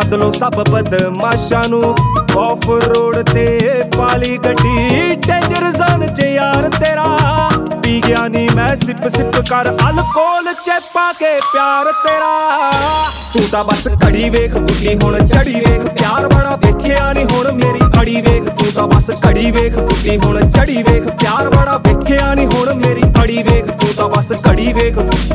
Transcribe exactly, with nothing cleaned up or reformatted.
ਬਦਲੋ ਸਭ ਬਦਮਾਸ਼ਾਂ ਨੂੰ। ਆਫ ਰੋਡ ਤੇ ਪਾਲੀ ਗੱਡੀ ਡੇਂਜਰ ਜ਼ੋਨ ਚ ਯਾਰ ਤੇਰਾ। ਪੀ ਗਿਆ ਨੀ ਮੈਂ ਸਿਪ ਸਿਪ ਕਰ ਅਲਕੋਹਲ ਚ ਪਾ ਕੇ ਪਿਆਰ ਤੇਰਾ। ਤੂੰ ਤਾਂ ਬਸ ਘੜੀ ਵੇਖ ਗੁੱਡੀ ਹੁਣ ਚੜੀ ਵੇਖ, ਪਿਆਰ ਬੜਾ ਵੇਖਿਆ ਨੀ ਹੁਣ ਮੇਰੀ ਅੜੀ ਵੇਖ। ਤੂੰ ਤਾਂ ਬਸ ਘੜੀ ਵੇਖ ਗੁੱਡੀ ਹੁਣ ਚੜੀ ਵੇਖ, ਪਿਆਰ ਬੜਾ ਵੇਖਿਆ ਨੀ ਹੁਣ ਮੇਰੀ ਅੜੀ ਵੇਖ। ਤੂੰ ਤਾਂ ਬਸ ਘੜੀ ਵੇਖ।